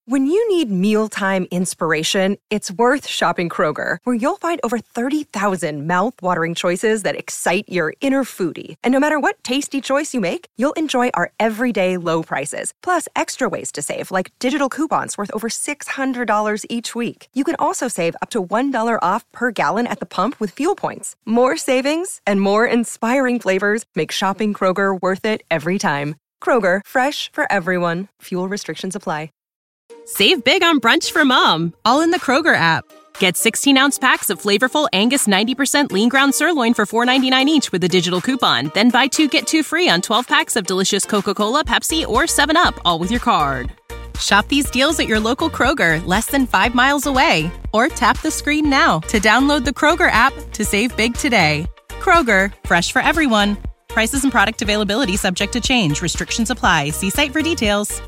When you need mealtime inspiration, it's worth shopping Kroger, where you'll find over 30,000 mouth-watering choices that excite your inner foodie. And no matter what tasty choice you make, you'll enjoy our everyday low prices, plus extra ways to save, like digital coupons worth over $600 each week. You can also save up to $1 off per gallon at the pump with fuel points. More savings and more inspiring flavors make shopping Kroger worth it every time. Kroger, fresh for everyone. Fuel restrictions apply. Save big on brunch for mom, all in the Kroger app. Get 16-ounce packs of flavorful Angus 90% lean ground sirloin for $4.99 each with a digital coupon. Then buy 2, get 2 free on 12 packs of delicious Coca-Cola, Pepsi, or 7-Up, all with your card. Shop these deals at your local Kroger, less than 5 miles away. Or tap the screen now to download the Kroger app to save big today. Kroger, fresh for everyone. Prices and product availability subject to change. Restrictions apply. See site for details.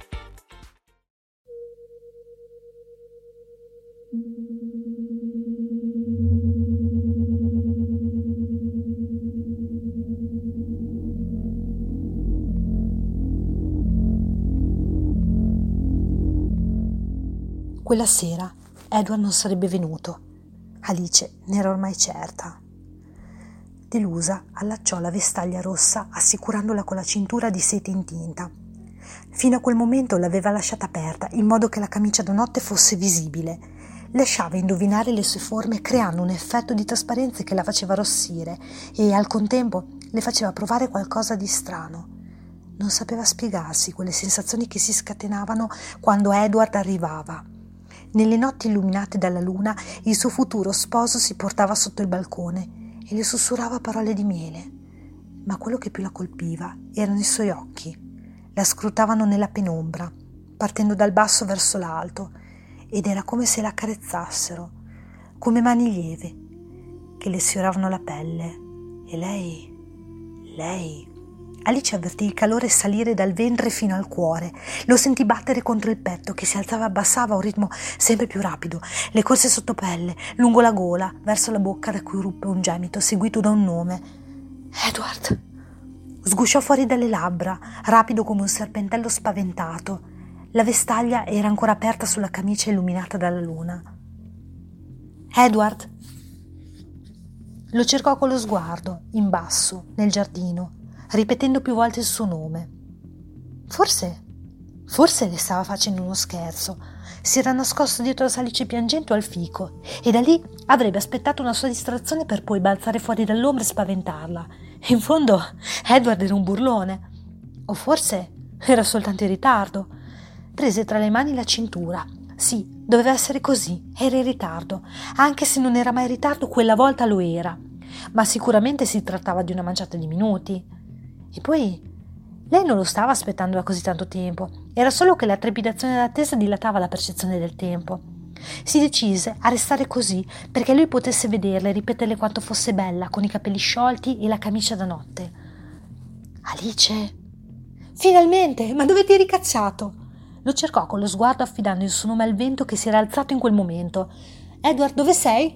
Quella sera Edward non sarebbe venuto. Alice ne era ormai certa. Delusa, allacciò la vestaglia rossa assicurandola con la cintura di seta intinta. Fino a quel momento l'aveva lasciata aperta in modo che la camicia da notte fosse visibile. Lasciava indovinare le sue forme creando un effetto di trasparenza che la faceva arrossire e al contempo le faceva provare qualcosa di strano. Non sapeva spiegarsi quelle sensazioni che si scatenavano quando Edward arrivava. Nelle notti illuminate dalla luna il suo futuro sposo si portava sotto il balcone e le sussurrava parole di miele. Ma quello che più la colpiva erano i suoi occhi. La scrutavano nella penombra, partendo dal basso verso l'alto, ed era come se la accarezzassero, come mani lieve, che le sfioravano la pelle. E lei... Alice avvertì il calore salire dal ventre fino al cuore. Lo sentì battere contro il petto che si alzava e abbassava a un ritmo sempre più rapido. Le corse sotto pelle, lungo la gola, verso la bocca da cui ruppe un gemito seguito da un nome. Edward! Sgusciò fuori dalle labbra, rapido come un serpentello spaventato. La vestaglia era ancora aperta sulla camicia illuminata dalla luna. Edward! Lo cercò con lo sguardo, in basso, nel giardino, ripetendo più volte il suo nome. Forse le stava facendo uno scherzo. Si era nascosto dietro la salice piangente o al fico e da lì avrebbe aspettato una sua distrazione per poi balzare fuori dall'ombra e spaventarla. In fondo Edward era un burlone. O forse era soltanto in ritardo. Prese tra le mani la cintura. Sì, doveva essere così, era in ritardo. Anche se non era mai in ritardo, quella volta lo era. Ma sicuramente si trattava di una manciata di minuti. E poi lei non lo stava aspettando da così tanto tempo, era solo che la trepidazione d'attesa dilatava la percezione del tempo. Si decise a restare così perché lui potesse vederla e ripeterle quanto fosse bella con i capelli sciolti e la camicia da notte. Alice! Finalmente! Ma dove ti eri cacciato? Lo cercò con lo sguardo affidando il suo nome al vento che si era alzato in quel momento. Edward, dove sei?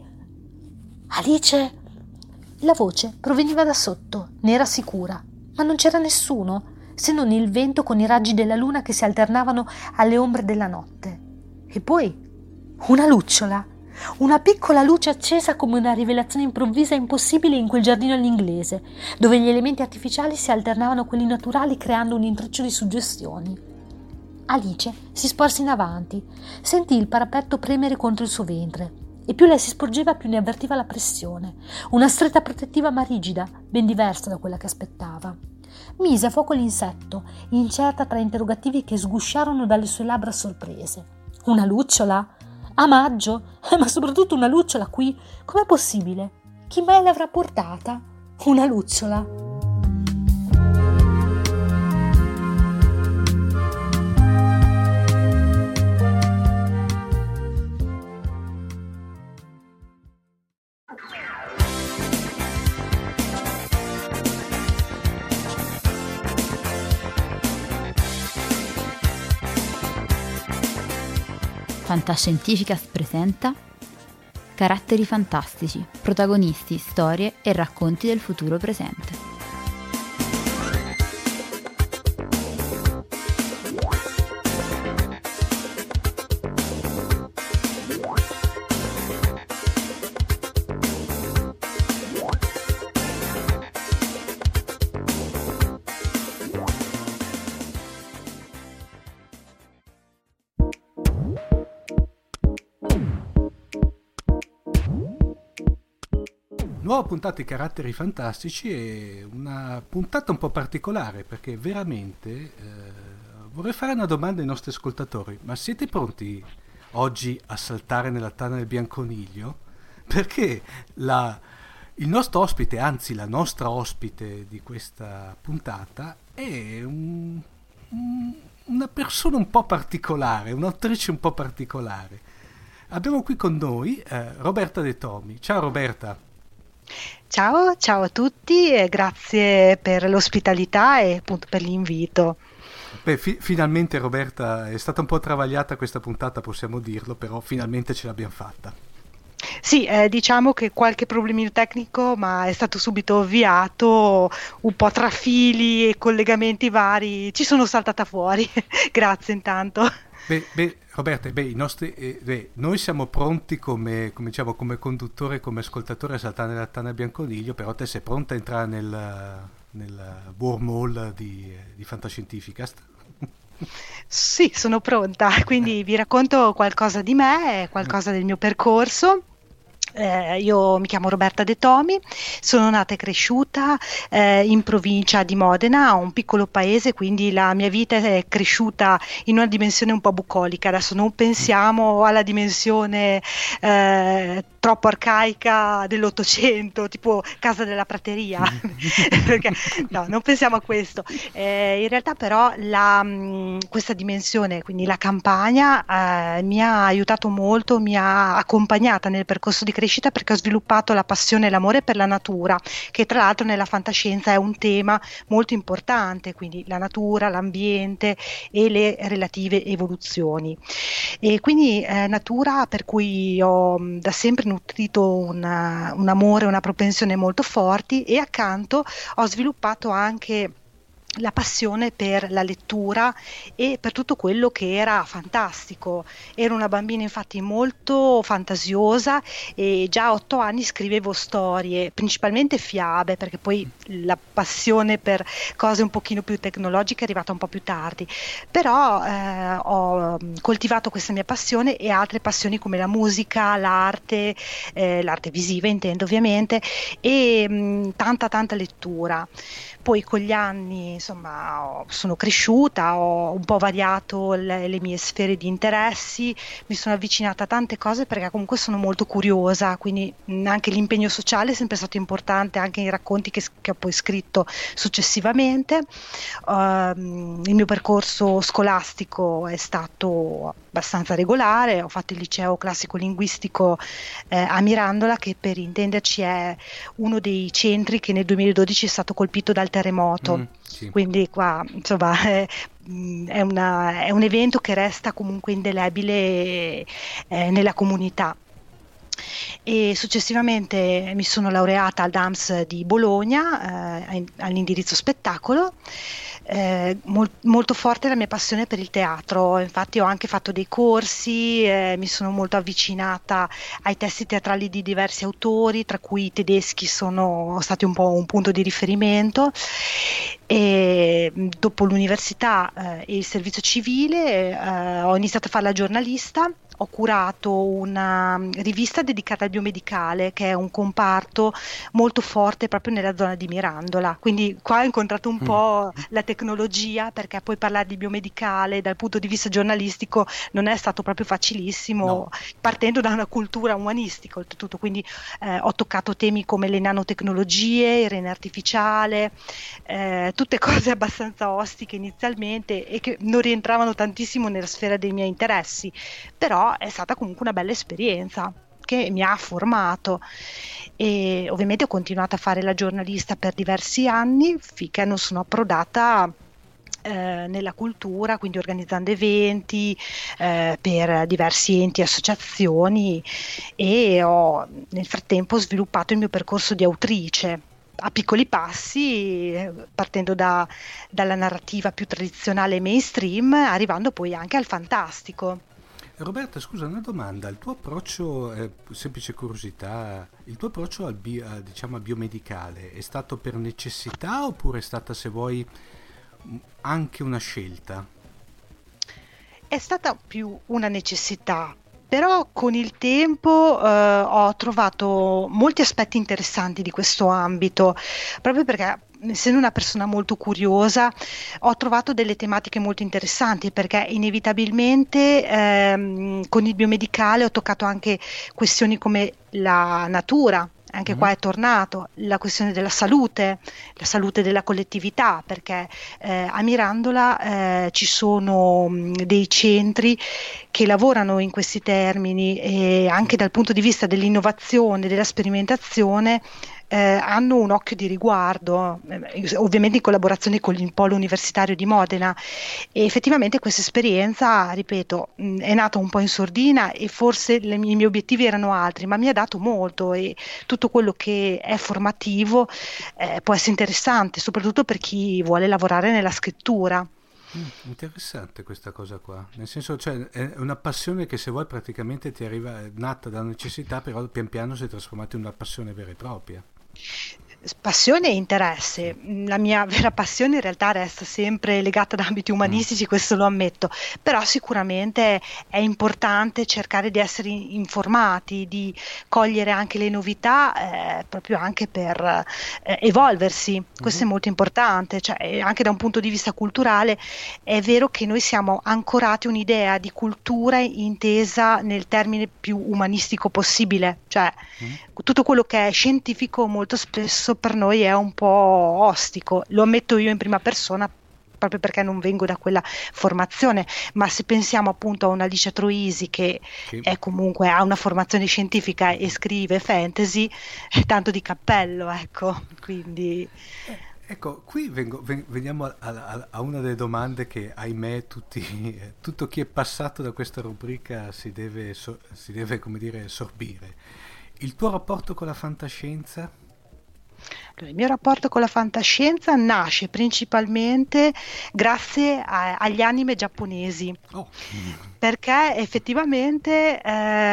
Alice! La voce proveniva da sotto, ne era sicura. Ma non c'era nessuno, se non il vento con i raggi della luna che si alternavano alle ombre della notte. E poi una lucciola, una piccola luce accesa come una rivelazione improvvisa e impossibile in quel giardino all'inglese, dove gli elementi artificiali si alternavano a quelli naturali creando un intreccio di suggestioni. Alice si sporse in avanti, sentì il parapetto premere contro il suo ventre. E più lei si sporgeva, più ne avvertiva la pressione. Una stretta protettiva ma rigida, ben diversa da quella che aspettava. Mise a fuoco l'insetto, incerta tra interrogativi che sgusciarono dalle sue labbra sorprese. Una lucciola? A maggio? Ma soprattutto una lucciola qui? Com'è possibile? Chi mai l'avrà portata? Una lucciola? Fantascientificast presenta Caratteri fantastici, protagonisti, storie e racconti del futuro presente. Nuova puntata di Caratteri Fantastici e una puntata un po' particolare perché veramente vorrei fare una domanda ai nostri ascoltatori. Ma siete pronti oggi a saltare nella tana del bianconiglio? Perché il nostro ospite, anzi la nostra ospite di questa puntata è una persona un po' particolare, un'autrice un po' particolare. Abbiamo qui con noi Roberta De Tomi. Ciao Roberta. Ciao a tutti e grazie per l'ospitalità e appunto per l'invito. Beh, finalmente Roberta, è stata un po' travagliata questa puntata, possiamo dirlo, però finalmente ce l'abbiamo fatta. Sì, diciamo che qualche problemino tecnico, ma è stato subito ovviato, un po' tra fili e collegamenti vari, ci sono saltata fuori. Grazie intanto. Beh, Roberta, noi siamo pronti come conduttore, come ascoltatore a saltare nella tana bianconiglio, però te sei pronta a entrare nel wormhole di Fantascientificast? Sì, sono pronta, quindi vi racconto qualcosa di me, qualcosa del mio percorso. Io mi chiamo Roberta De Tomi, sono nata e cresciuta in provincia di Modena, un piccolo paese, quindi la mia vita è cresciuta in una dimensione un po' bucolica. Adesso non pensiamo alla dimensione troppo arcaica dell'Ottocento, tipo Casa della Prateria, perché, no, non pensiamo a questo. In realtà però questa dimensione, quindi la campagna, mi ha aiutato molto, mi ha accompagnata nel percorso di crescita perché ho sviluppato la passione e l'amore per la natura, che tra l'altro nella fantascienza è un tema molto importante, quindi la natura, l'ambiente e le relative evoluzioni. E quindi natura per cui ho da sempre nutrito un amore, una propensione molto forti, e accanto ho sviluppato anche la passione per la lettura e per tutto quello che era fantastico. Ero una bambina infatti molto fantasiosa e già a 8 anni scrivevo storie, principalmente fiabe, perché poi la passione per cose un pochino più tecnologiche è arrivata un po' più tardi, però ho coltivato questa mia passione e altre passioni come la musica, l'arte visiva intendo ovviamente, e tanta lettura. Poi con gli anni insomma sono cresciuta, ho un po' variato le mie sfere di interessi, mi sono avvicinata a tante cose perché comunque sono molto curiosa, quindi anche l'impegno sociale è sempre stato importante anche nei racconti che ho poi scritto successivamente. Il mio percorso scolastico è stato abbastanza regolare, ho fatto il liceo classico linguistico a Mirandola, che per intenderci è uno dei centri che nel 2012 è stato colpito dal terremoto, sì. Quindi qua insomma è un evento che resta comunque indelebile nella comunità. E successivamente mi sono laureata al DAMS di Bologna all'indirizzo spettacolo. Molto forte la mia passione per il teatro, infatti ho anche fatto dei corsi, mi sono molto avvicinata ai testi teatrali di diversi autori, tra cui i tedeschi sono stati un po' un punto di riferimento. E dopo l'università e il servizio civile ho iniziato a fare la giornalista. Ho curato una rivista dedicata al biomedicale, che è un comparto molto forte proprio nella zona di Mirandola, quindi qua ho incontrato un po' la tecnologia, perché poi parlare di biomedicale dal punto di vista giornalistico non è stato proprio facilissimo, no, partendo da una cultura umanistica oltretutto, quindi ho toccato temi come le nanotecnologie, il rene artificiale, tutte cose abbastanza ostiche inizialmente e che non rientravano tantissimo nella sfera dei miei interessi, però è stata comunque una bella esperienza che mi ha formato, e ovviamente ho continuato a fare la giornalista per diversi anni finché non sono approdata nella cultura, quindi organizzando eventi per diversi enti e associazioni, e ho nel frattempo sviluppato il mio percorso di autrice a piccoli passi, partendo dalla narrativa più tradizionale e mainstream, arrivando poi anche al fantastico. Roberta, scusa, una domanda. Il tuo approccio, semplice curiosità, il tuo approccio al biomedicale è stato per necessità oppure è stata, se vuoi, anche una scelta? È stata più una necessità, Però con il tempo ho trovato molti aspetti interessanti di questo ambito, proprio perché essendo una persona molto curiosa ho trovato delle tematiche molto interessanti, perché inevitabilmente con il biomedicale ho toccato anche questioni come la natura. Anche qua è tornato la questione della salute, la salute della collettività, perché a Mirandola ci sono dei centri che lavorano in questi termini, e anche dal punto di vista dell'innovazione, della sperimentazione, hanno un occhio di riguardo, ovviamente in collaborazione con il Polo Universitario di Modena, e effettivamente questa esperienza, ripeto, è nata un po' in sordina e forse i miei obiettivi erano altri, ma mi ha dato molto, e tutto quello che è formativo può essere interessante, soprattutto per chi vuole lavorare nella scrittura. Interessante questa cosa qua, nel senso, cioè, è una passione che, se vuoi, praticamente ti arriva, è nata da necessità, però pian piano si è trasformata in una passione vera e propria. Passione e interesse. La mia vera passione in realtà resta sempre legata ad ambiti umanistici, questo lo ammetto, però sicuramente è importante cercare di essere informati, di cogliere anche le novità, proprio anche per evolversi. Questo è molto importante, cioè, anche da un punto di vista culturale è vero che noi siamo ancorati a un'idea di cultura intesa nel termine più umanistico possibile, cioè tutto quello che è scientifico molto spesso per noi è un po' ostico, lo ammetto io in prima persona proprio perché non vengo da quella formazione, ma se pensiamo appunto a una Alicia Troisi che è comunque ha una formazione scientifica e scrive fantasy, è tanto di cappello, ecco, quindi... Ecco, qui veniamo a una delle domande che, ahimè, tutto chi è passato da questa rubrica si deve, come dire, sorbire. Il tuo rapporto con la fantascienza? Il mio rapporto con la fantascienza nasce principalmente grazie agli anime giapponesi, perché effettivamente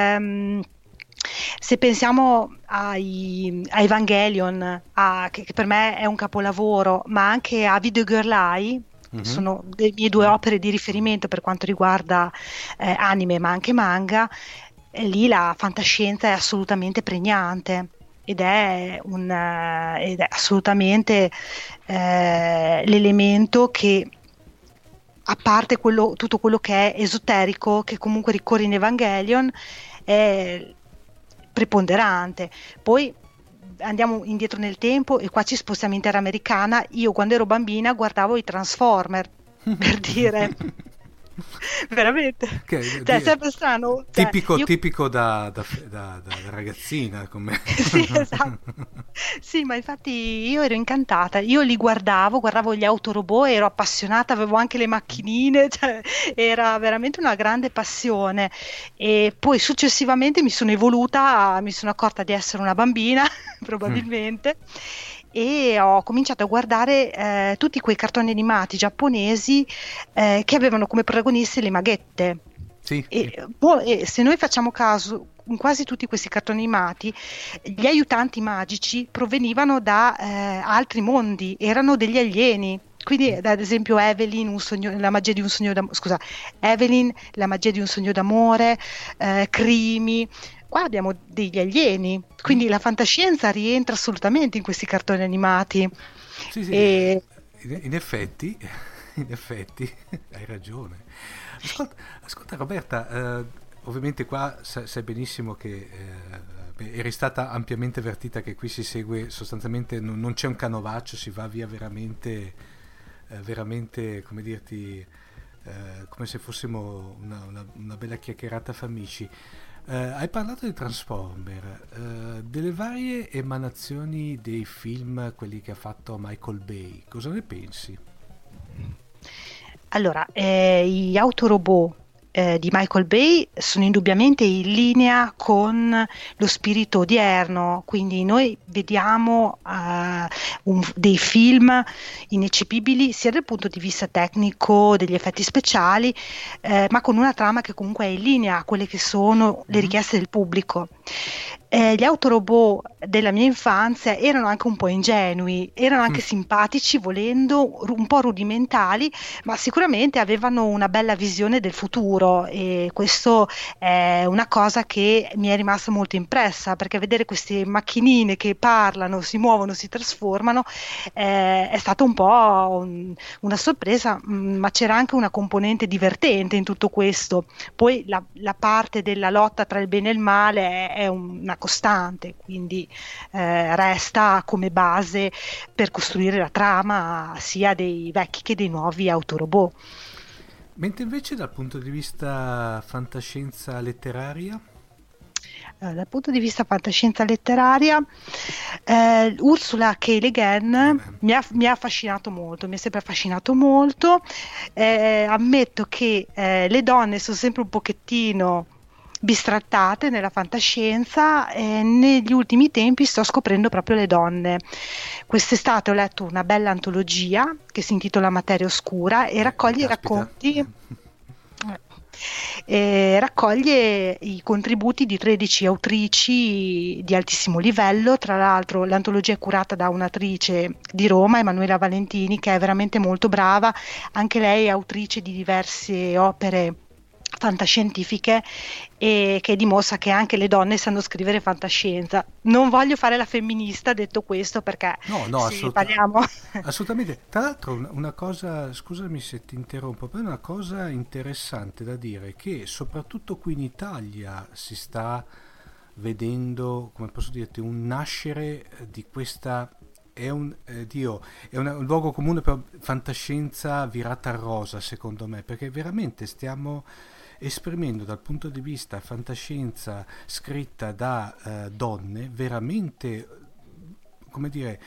se pensiamo a Evangelion, che per me è un capolavoro, ma anche a Video Girl Eye, sono le mie due opere di riferimento per quanto riguarda anime ma anche manga, lì la fantascienza è assolutamente pregnante. Ed è assolutamente l'elemento che, a parte tutto quello che è esoterico, che comunque ricorre in Evangelion, è preponderante. Poi andiamo indietro nel tempo e qua ci spostiamo in terra americana. Io quando ero bambina guardavo i Transformer, per dire... veramente, cioè, è sempre strano, cioè, tipico da ragazzina come... sì, esatto. Sì, ma infatti io ero incantata, io li guardavo gli autorobot, ero appassionata, avevo anche le macchinine, cioè, era veramente una grande passione, e poi successivamente mi sono evoluta, mi sono accorta di essere una bambina probabilmente, e ho cominciato a guardare tutti quei cartoni animati giapponesi che avevano come protagonisti le maghette. Sì. E se noi facciamo caso, in quasi tutti questi cartoni animati gli aiutanti magici provenivano da altri mondi, erano degli alieni. Quindi, ad esempio, Evelyn, la magia di un sogno d'amore, Crimi. Qua abbiamo degli alieni, quindi la fantascienza rientra assolutamente in questi cartoni animati. Sì, sì. In effetti, hai ragione. Ascolta Roberta, ovviamente qua sai benissimo che eri stata ampiamente avvertita che qui si segue sostanzialmente, non c'è un canovaccio, si va via veramente, come dirti, come se fossimo una bella chiacchierata fra amici. Hai parlato di Transformer, delle varie emanazioni dei film, quelli che ha fatto Michael Bay, cosa ne pensi? Allora, gli autorobot di Michael Bay sono indubbiamente in linea con lo spirito odierno, quindi noi vediamo dei film ineccepibili sia dal punto di vista tecnico, degli effetti speciali, ma con una trama che comunque è in linea a quelle che sono le richieste del pubblico. Gli autorobot della mia infanzia erano anche un po' ingenui, erano anche simpatici, volendo un po' rudimentali, ma sicuramente avevano una bella visione del futuro. vero, e questo è una cosa che mi è rimasta molto impressa, perché vedere queste macchinine che parlano, si muovono, si trasformano è stato un po' una sorpresa, ma c'era anche una componente divertente in tutto questo. Poi la parte della lotta tra il bene e il male è una costante, quindi resta come base per costruire la trama sia dei vecchi che dei nuovi autorobot. Mentre invece dal punto di vista fantascienza letteraria? Dal punto di vista fantascienza letteraria, Ursula K. Le Guin mi ha affascinato molto, mi è sempre affascinato molto. Ammetto che le donne sono sempre un pochettino bistrattate nella fantascienza, e negli ultimi tempi sto scoprendo proprio le donne. Quest'estate ho letto una bella antologia che si intitola Materia Oscura e raccoglie i racconti. Raccoglie i contributi di 13 autrici di altissimo livello. Tra l'altro l'antologia è curata da un'attrice di Roma, Emanuela Valentini, che è veramente molto brava. Anche lei è autrice di diverse opere fantascientifiche e che dimostra che anche le donne sanno scrivere fantascienza. Non voglio fare la femminista detto questo, perché parliamo assolutamente. Tra l'altro una cosa, scusami se ti interrompo, però una cosa interessante da dire è che soprattutto qui in Italia si sta vedendo, come posso dirti, un nascere di questa è un luogo comune per fantascienza virata a rosa, secondo me, perché veramente stiamo esprimendo dal punto di vista fantascienza scritta da donne veramente, come dire,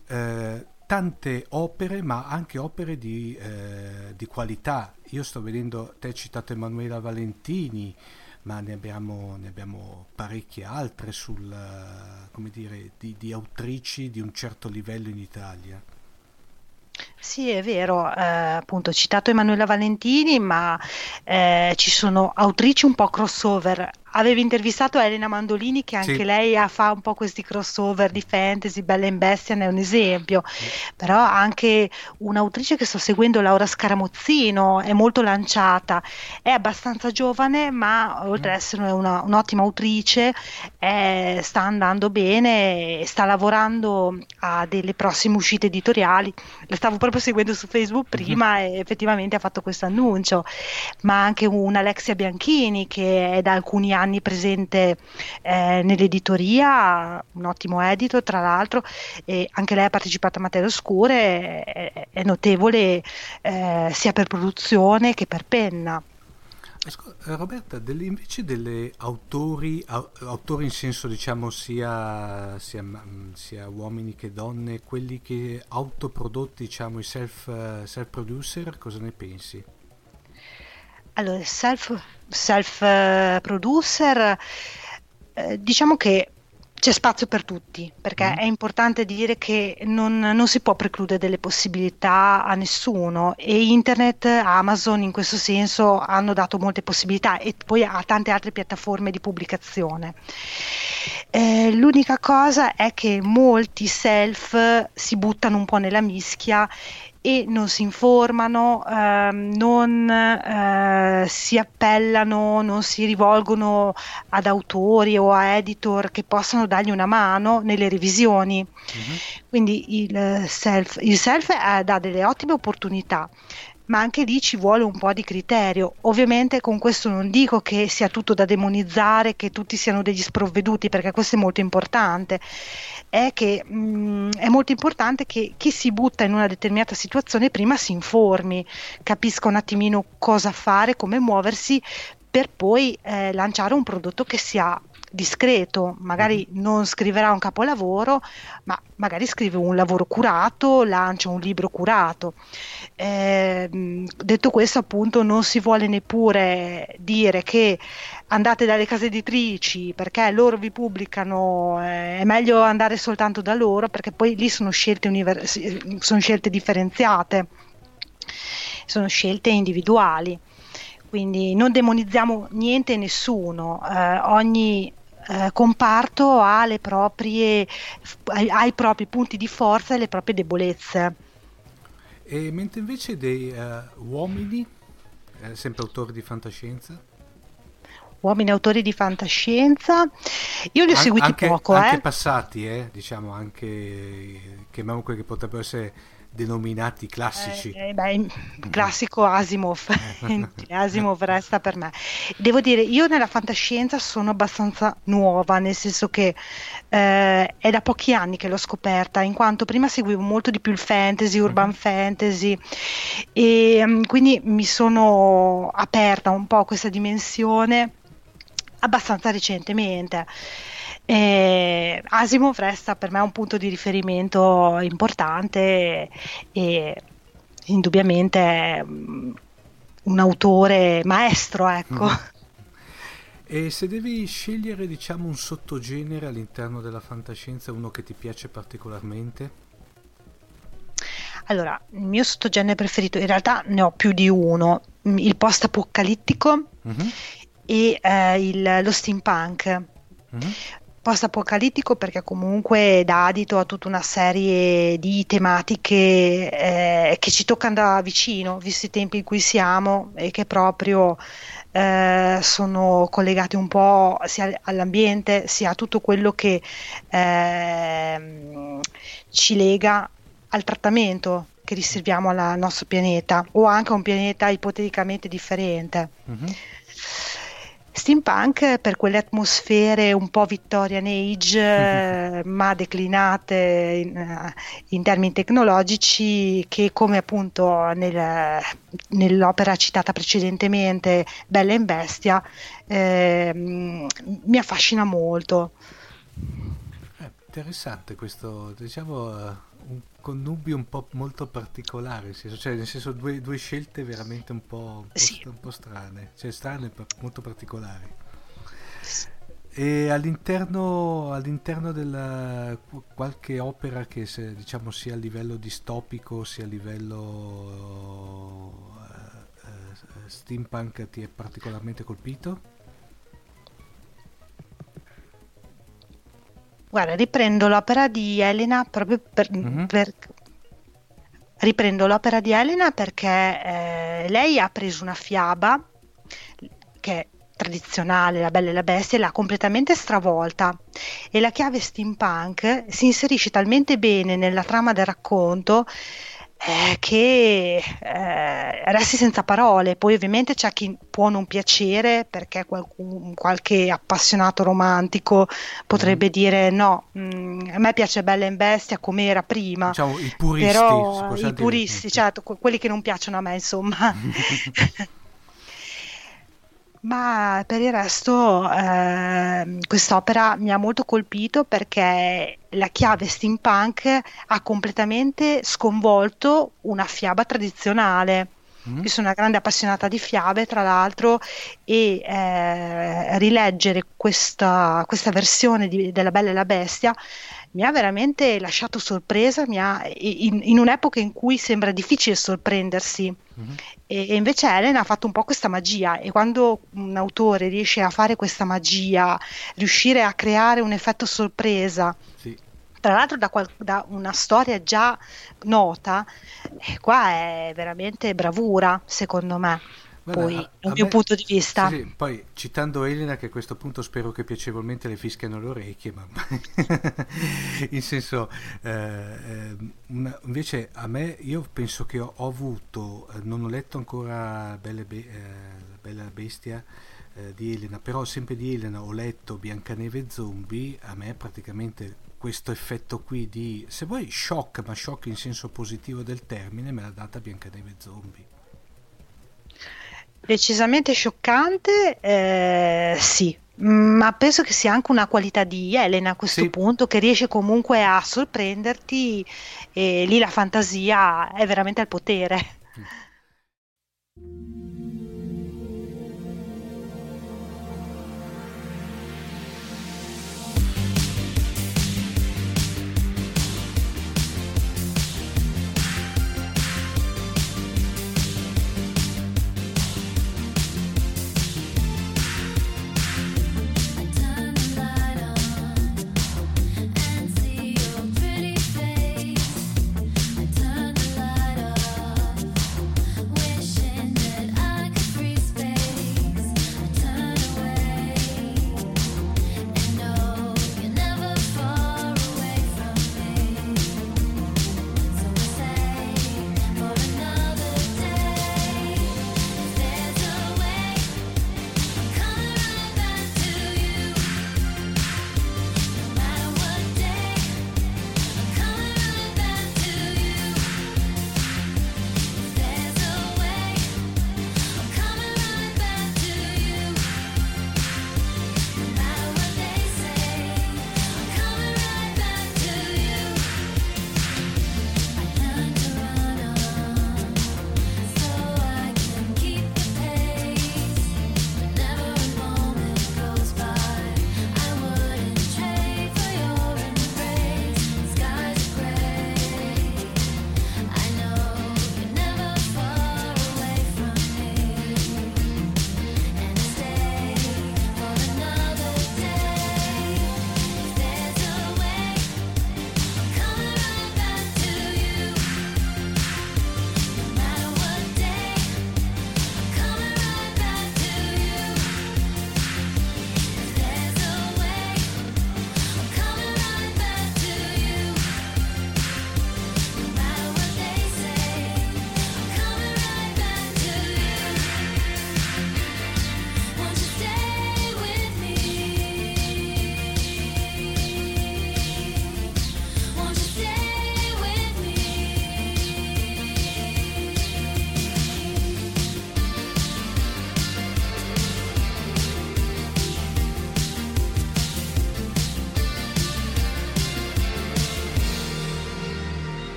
tante opere, ma anche opere di qualità. Io sto vedendo, te hai citato Emanuela Valentini, ma ne abbiamo parecchie altre come dire, di autrici di un certo livello in Italia. Sì, è vero, appunto ho citato Emanuela Valentini, ma ci sono autrici un po' crossover. Avevi intervistato Elena Mandolini, che anche lei fa un po' questi crossover di fantasy. Bella in Bestia ne è un esempio, però anche un'autrice che sto seguendo, Laura Scaramozzino, è molto lanciata, è abbastanza giovane, ma oltre ad essere un'ottima autrice sta andando bene e sta lavorando a delle prossime uscite editoriali. La stavo proprio seguendo su Facebook prima e effettivamente ha fatto questo annuncio. Ma anche un'Alexia Bianchini, che è da alcuni anni presente nell'editoria, un ottimo edito tra l'altro, e anche lei ha partecipato a Materie Oscure, è notevole sia per produzione che per penna. Roberta, invece delle autori in senso, diciamo, sia uomini che donne, quelli che autoprodotti, diciamo, i self producer, cosa ne pensi? Allora, self producer, diciamo che c'è spazio per tutti, perché è importante dire che non si può precludere delle possibilità a nessuno, e internet, Amazon in questo senso hanno dato molte possibilità, e poi a tante altre piattaforme di pubblicazione. L'unica cosa è che molti self si buttano un po' nella mischia e non si informano, non si appellano, non si rivolgono ad autori o a editor che possano dargli una mano nelle revisioni. Quindi il self dà delle ottime opportunità, ma anche lì ci vuole un po' di criterio. Ovviamente con questo non dico che sia tutto da demonizzare, che tutti siano degli sprovveduti, perché questo è molto importante. È che è molto importante che chi si butta in una determinata situazione prima si informi, capisca un attimino cosa fare, come muoversi, per poi lanciare un prodotto che sia discreto. Magari non scriverà un capolavoro, ma magari scrive un lavoro curato, lancia un libro curato. Detto questo, appunto, non si vuole neppure dire che andate dalle case editrici perché loro vi pubblicano, è meglio andare soltanto da loro, perché poi lì sono scelte differenziate, sono scelte individuali. Quindi non demonizziamo niente e nessuno, ogni comparto ha i propri punti di forza e le proprie debolezze. E mentre invece dei uomini, sempre autori di fantascienza? Uomini autori di fantascienza, io li ho seguiti poco. Anche passati, diciamo, anche quelli che potrebbero essere denominati classici. Classico Asimov. Asimov resta per me. Devo dire, io nella fantascienza sono abbastanza nuova, nel senso che è da pochi anni che l'ho scoperta, in quanto prima seguivo molto di più il fantasy, urban fantasy, e quindi mi sono aperta un po' a questa dimensione abbastanza recentemente. Asimov resta per me un punto di riferimento importante e indubbiamente è un autore maestro, ecco. E se devi scegliere, diciamo, un sottogenere all'interno della fantascienza, uno che ti piace particolarmente? Allora, il mio sottogenere preferito, in realtà ne ho più di uno, il post-apocalittico e lo steampunk. Post-apocalittico perché comunque dà adito a tutta una serie di tematiche che ci toccano da vicino, visti i tempi in cui siamo, e che proprio sono collegati un po' sia all'ambiente sia a tutto quello che ci lega al trattamento che riserviamo al nostro pianeta, o anche a un pianeta ipoteticamente differente. Steampunk per quelle atmosfere un po' Victorian Age, ma declinate in termini tecnologici, che, come appunto nell'opera citata precedentemente, Bella e Bestia, mi affascina molto. Interessante questo, diciamo, un connubio un po' molto particolare, nel senso due scelte veramente un po' strane, cioè strane, molto particolari. E all'interno della qualche opera che diciamo sia a livello distopico sia a livello steampunk ti è particolarmente colpito? Guarda, riprendo l'opera di Elena proprio riprendo l'opera di Elena perché lei ha preso una fiaba che è tradizionale, La Bella e la Bestia, e l'ha completamente stravolta, e la chiave steampunk si inserisce talmente bene nella trama del racconto che resti senza parole. Poi ovviamente c'è chi può non piacere, perché qualche appassionato romantico potrebbe dire no, a me piace Bella e Bestia come era prima, diciamo, i puristi, però i puristi, certo, quelli che non piacciono a me, insomma. Ma per il resto quest'opera mi ha molto colpito perché la chiave steampunk ha completamente sconvolto una fiaba tradizionale. Io sono una grande appassionata di fiabe, tra l'altro, e rileggere questa versione della Bella e la Bestia mi ha veramente lasciato sorpresa, in un'epoca in cui sembra difficile sorprendersi. E invece Elena ha fatto un po' questa magia, e quando un autore riesce a fare questa magia, riuscire a creare un effetto sorpresa, tra l'altro da una storia già nota, qua è veramente bravura, secondo me. Guarda, poi dal mio punto di vista. Sì, poi citando Elena, che a questo punto spero che piacevolmente le fischiano le orecchie, ma in senso invece a me, io penso che ho avuto, non ho letto ancora Bella Bestia di Elena, però sempre di Elena ho letto Biancaneve Zombie. A me praticamente questo effetto qui di, se vuoi, shock, ma shock in senso positivo del termine, me l'ha data Biancaneve Zombie. Decisamente scioccante, sì, ma penso che sia anche una qualità di Elena a questo punto, che riesce comunque a sorprenderti, e lì la fantasia è veramente al potere.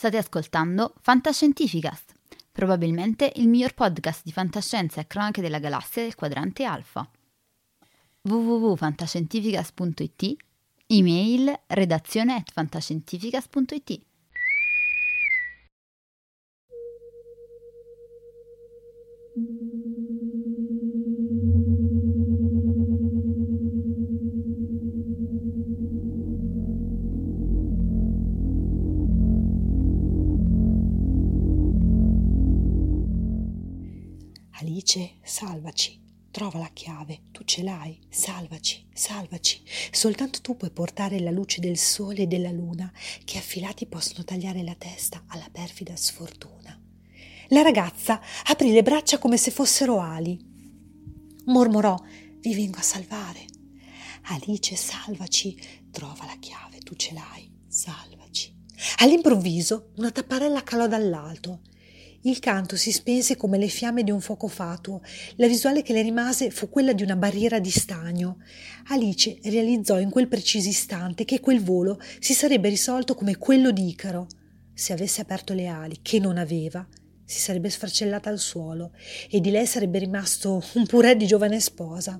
State ascoltando Fantascientificast, probabilmente il miglior podcast di fantascienza e cronache della galassia del quadrante alfa. www.fantascientificast.it, email redazione@fantascientificast.it. Alice, salvaci, trova la chiave, tu ce l'hai, salvaci, salvaci. Soltanto tu puoi portare la luce del sole e della luna, che affilati possono tagliare la testa alla perfida sfortuna. La ragazza aprì le braccia come se fossero ali. Mormorò, vi vengo a salvare. Alice, salvaci, trova la chiave, tu ce l'hai, salvaci. All'improvviso una tapparella calò dall'alto. Il canto si spense come le fiamme di un fuoco fatuo. La visuale che le rimase fu quella di una barriera di stagno. Alice realizzò in quel preciso istante che quel volo si sarebbe risolto come quello di Icaro. Se avesse aperto le ali, che non aveva, si sarebbe sfracellata al suolo e di lei sarebbe rimasto un purè di giovane sposa.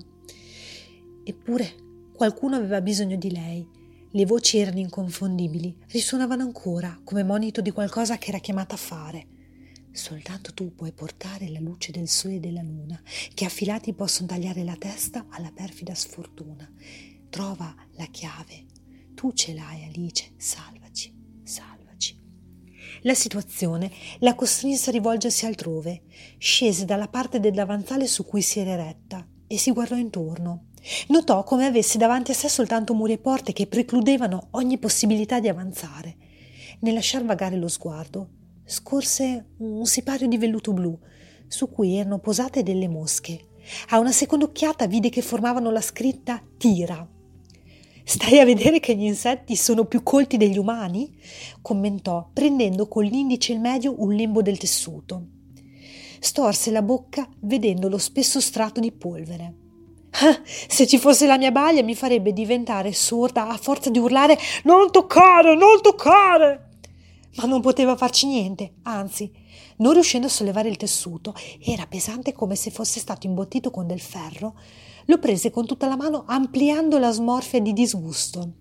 Eppure qualcuno aveva bisogno di lei. Le voci erano inconfondibili, risuonavano ancora come monito di qualcosa che era chiamata a fare. Soltanto tu puoi portare la luce del sole e della luna, che affilati possono tagliare la testa alla perfida sfortuna. Trova la chiave. Tu ce l'hai, Alice. Salvaci, salvaci. La situazione la costrinse a rivolgersi altrove. Scese dalla parte del davanzale su cui si era eretta e si guardò intorno. Notò come avesse davanti a sé soltanto muri e porte che precludevano ogni possibilità di avanzare. Nel lasciar vagare lo sguardo, scorse un sipario di velluto blu su cui erano posate delle mosche. A una seconda occhiata vide che formavano la scritta Tira. «Stai a vedere che gli insetti sono più colti degli umani?» commentò, prendendo con l'indice e il medio un lembo del tessuto. Storse la bocca vedendo lo spesso strato di polvere. «Ah, se ci fosse la mia balia mi farebbe diventare sorda a forza di urlare «Non toccare, non toccare!» Ma non poteva farci niente, anzi, non riuscendo a sollevare il tessuto, era pesante come se fosse stato imbottito con del ferro, lo prese con tutta la mano ampliando la smorfia di disgusto.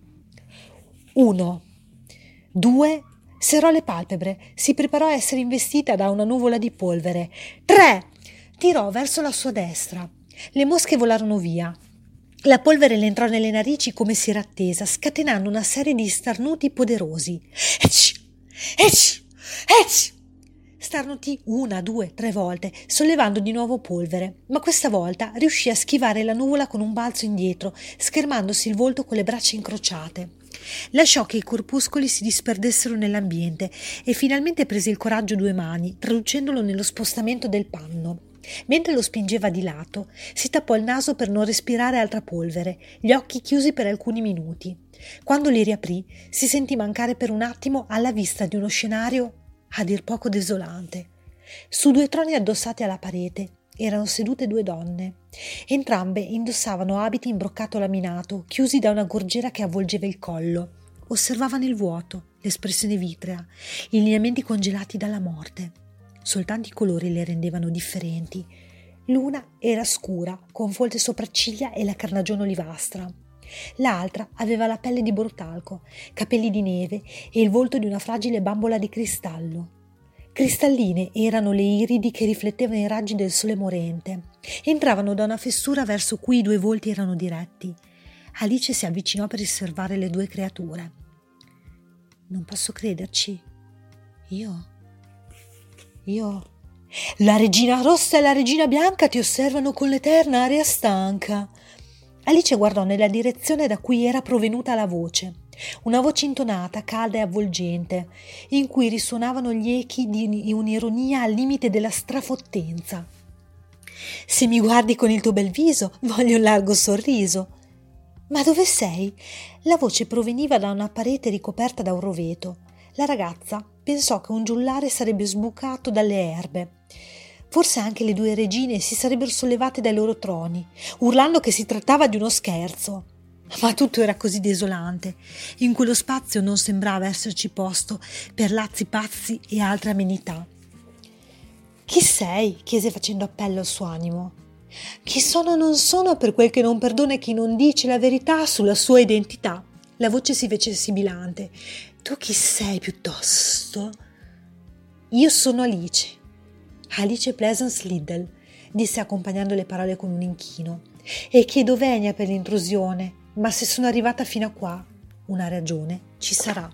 1, 2, serrò le palpebre, si preparò a essere investita da una nuvola di polvere. 3, tirò verso la sua destra. Le mosche volarono via. La polvere le entrò nelle narici come si era attesa, scatenando una serie di starnuti poderosi. Starnutì 1, 2, 3 volte, sollevando di nuovo polvere, ma questa volta riuscì a schivare la nuvola con un balzo indietro, schermandosi il volto con le braccia incrociate. Lasciò che i corpuscoli si disperdessero nell'ambiente e finalmente prese il coraggio a 2 mani, traducendolo nello spostamento del panno. Mentre lo spingeva di lato, si tappò il naso per non respirare altra polvere, gli occhi chiusi per alcuni minuti. Quando li riaprì, si sentì mancare per un attimo alla vista di uno scenario a dir poco desolante. Su 2 troni addossati alla parete erano sedute 2 donne. Entrambe indossavano abiti in broccato laminato, chiusi da una gorgiera che avvolgeva il collo. Osservavano il vuoto, l'espressione vitrea, i lineamenti congelati dalla morte. Soltanto i colori le rendevano differenti. L'una era scura, con folte sopracciglia e la carnagione olivastra. L'altra aveva la pelle di brotalco, capelli di neve e il volto di una fragile bambola di cristallo. Cristalline erano le iridi che riflettevano i raggi del sole morente. Entravano da una fessura verso cui i 2 volti erano diretti. Alice si avvicinò per osservare le 2 creature. «Non posso crederci. Io... La regina rossa e la regina bianca ti osservano con l'eterna aria stanca». Alice guardò nella direzione da cui era provenuta la voce. Una voce intonata, calda e avvolgente, in cui risuonavano gli echi di un'ironia al limite della strafottenza. «Se mi guardi con il tuo bel viso, voglio un largo sorriso». «Ma dove sei?» La voce proveniva da una parete ricoperta da un roveto. La ragazza pensò che un giullare sarebbe sbucato dalle erbe. Forse anche le 2 regine si sarebbero sollevate dai loro troni, urlando che si trattava di uno scherzo. Ma tutto era così desolante. In quello spazio non sembrava esserci posto per lazzi pazzi e altre amenità. «Chi sei?» chiese facendo appello al suo animo. «Chi sono non sono per quel che non perdona chi non dice la verità sulla sua identità». La voce si fece sibilante. «Tu chi sei piuttosto?» «Io sono Alice. Alice Pleasance Liddell», disse accompagnando le parole con un inchino. «E chiedo venia per l'intrusione, ma se sono arrivata fino a qua, una ragione ci sarà».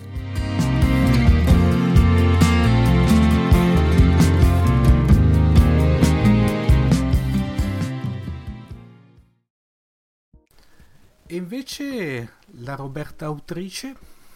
E invece la Roberta autrice?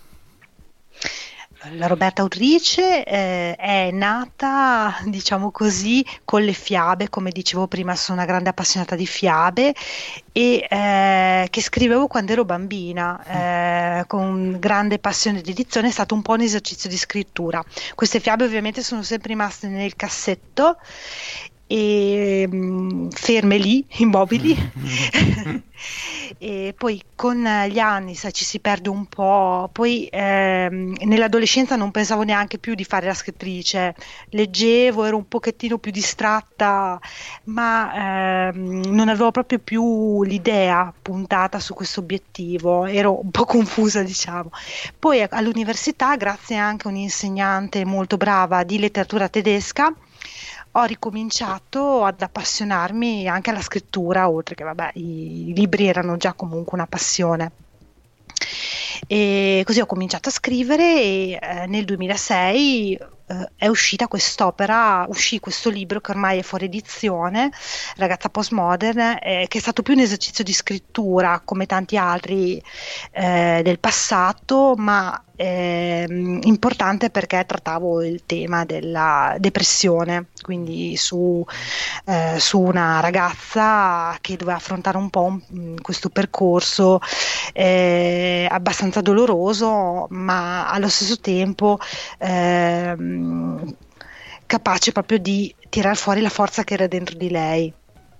La Roberta autrice è nata, diciamo così, con le fiabe. Come dicevo prima, sono una grande appassionata di fiabe e che scrivevo quando ero bambina, con grande passione di edizione. È stato un po' un esercizio di scrittura. Queste fiabe ovviamente sono sempre rimaste nel cassetto e ferme lì, immobili. E poi con gli anni, sai, ci si perde un po'. Poi nell'adolescenza non pensavo neanche più di fare la scrittrice, leggevo, ero un pochettino più distratta, ma non avevo proprio più l'idea puntata su questo obiettivo, ero un po' confusa, diciamo. Poi all'università, grazie anche a un'insegnante molto brava di letteratura tedesca, ho ricominciato ad appassionarmi anche alla scrittura, oltre che vabbè, i libri erano già comunque una passione. E così ho cominciato a scrivere e nel 2006 è uscita quest'opera, uscì questo libro che ormai è fuori edizione, Ragazza Postmodern, che è stato più un esercizio di scrittura come tanti altri del passato, ma importante perché trattavo il tema della depressione, quindi su una ragazza che doveva affrontare un po' questo percorso abbastanza doloroso, ma allo stesso tempo capace proprio di tirar fuori la forza che era dentro di lei.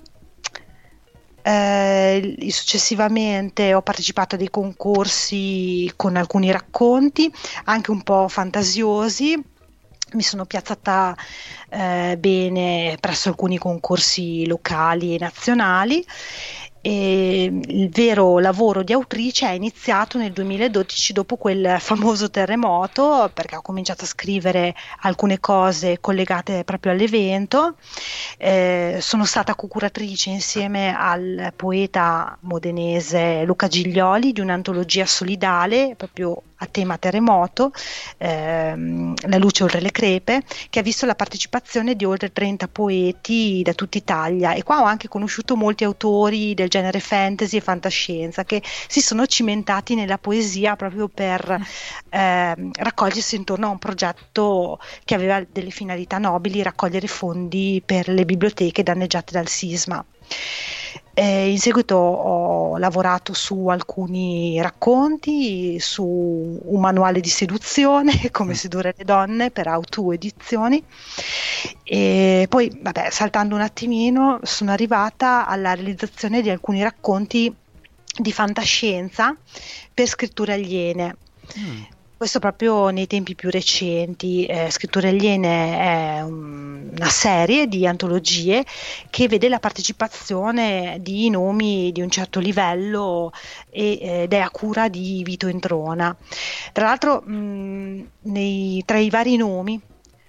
Successivamente ho partecipato a dei concorsi con alcuni racconti, anche un po' fantasiosi. Mi sono piazzata bene presso alcuni concorsi locali e nazionali. E il vero lavoro di autrice è iniziato nel 2012 dopo quel famoso terremoto, perché ho cominciato a scrivere alcune cose collegate proprio all'evento. Sono stata co-curatrice insieme al poeta modenese Luca Giglioli di un'antologia solidale proprio a tema terremoto, La luce oltre le crepe, che ha visto la partecipazione di oltre 30 poeti da tutta Italia. E qua ho anche conosciuto molti autori del genere fantasy e fantascienza che si sono cimentati nella poesia proprio per raccogliersi intorno a un progetto che aveva delle finalità nobili: raccogliere fondi per le biblioteche danneggiate dal sisma. In seguito ho lavorato su alcuni racconti, su un manuale di seduzione, Come sedurre le donne, per Autu Edizioni, e poi, vabbè, saltando un attimino, sono arrivata alla realizzazione di alcuni racconti di fantascienza per Scritture Aliene. Questo proprio nei tempi più recenti. Scritture Aliene è una serie di antologie che vede la partecipazione di nomi di un certo livello ed è a cura di Vito Introna. Tra l'altro tra i vari nomi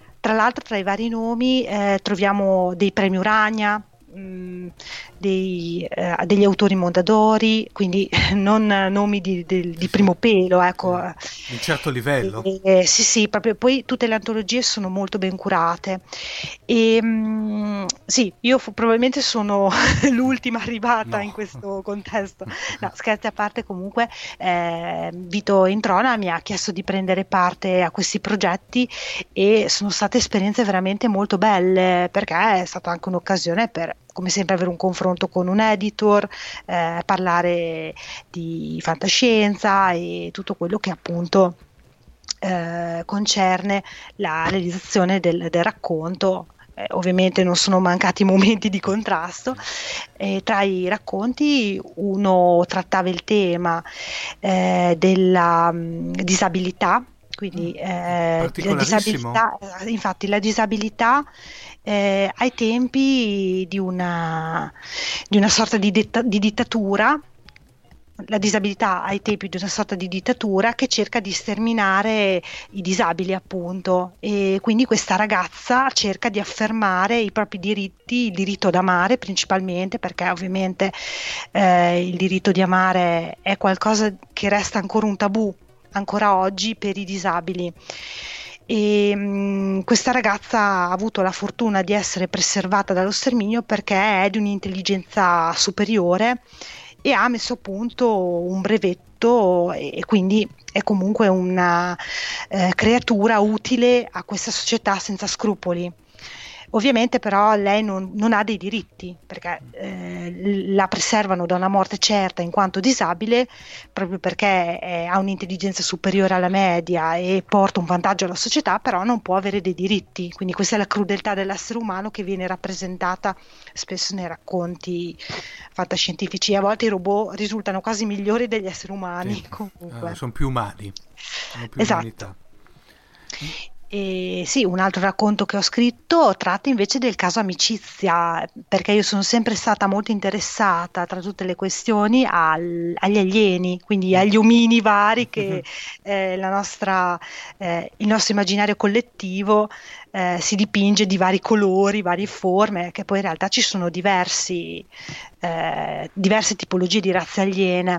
troviamo dei premi Urania, degli autori Mondadori, quindi non nomi di primo pelo, ecco. Un certo livello. Sì, proprio. Poi tutte le antologie sono molto ben curate e sì, io probabilmente sono l'ultima arrivata in questo contesto. No, scherzi a parte, comunque Vito Introna mi ha chiesto di prendere parte a questi progetti e sono state esperienze veramente molto belle, perché è stata anche un'occasione per, come sempre, avere un confronto con un editor, parlare di fantascienza e tutto quello che appunto concerne la realizzazione del racconto, ovviamente non sono mancati momenti di contrasto. Tra i racconti uno trattava il tema della disabilità, quindi la disabilità, infatti la disabilità ai tempi di una sorta di dittatura, la disabilità ai tempi di una sorta di dittatura che cerca di sterminare i disabili, appunto, e quindi questa ragazza cerca di affermare i propri diritti, il diritto ad amare principalmente, perché ovviamente il diritto di amare è qualcosa che resta ancora un tabù ancora oggi per i disabili. E questa ragazza ha avuto la fortuna di essere preservata dallo sterminio perché è di un'intelligenza superiore e ha messo a punto un brevetto, e quindi è comunque una creatura utile a questa società senza scrupoli. Ovviamente però lei non ha dei diritti, perché la preservano da una morte certa in quanto disabile, proprio perché ha un'intelligenza superiore alla media e porta un vantaggio alla società, però non può avere dei diritti. Quindi questa è la crudeltà dell'essere umano che viene rappresentata spesso nei racconti fantascientifici. A volte i robot risultano quasi migliori degli esseri umani. Sì. Comunque. Sono più umani, hanno più Esatto. umanità. E sì, un altro racconto che ho scritto tratta invece del caso amicizia, perché io sono sempre stata molto interessata tra tutte le questioni agli alieni, quindi agli omini vari che il nostro immaginario collettivo si dipinge di vari colori, varie forme, che poi in realtà ci sono diverse tipologie di razze aliene.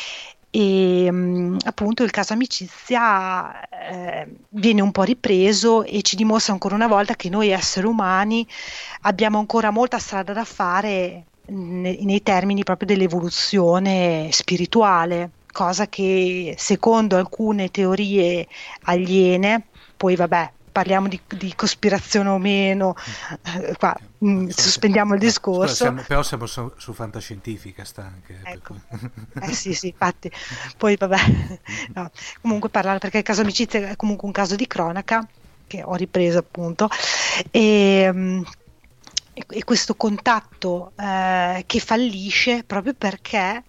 E appunto il caso amicizia viene un po' ripreso e ci dimostra ancora una volta che noi esseri umani abbiamo ancora molta strada da fare nei termini proprio dell'evoluzione spirituale, cosa che secondo alcune teorie aliene, poi vabbè, parliamo di cospirazione o meno, qua sospendiamo il discorso. Però siamo su fantascientifica, sta anche. Ecco. Sì, infatti. Poi vabbè, no. Comunque parlare, perché il caso amicizia è comunque un caso di cronaca che ho ripreso appunto, e questo contatto che fallisce proprio perché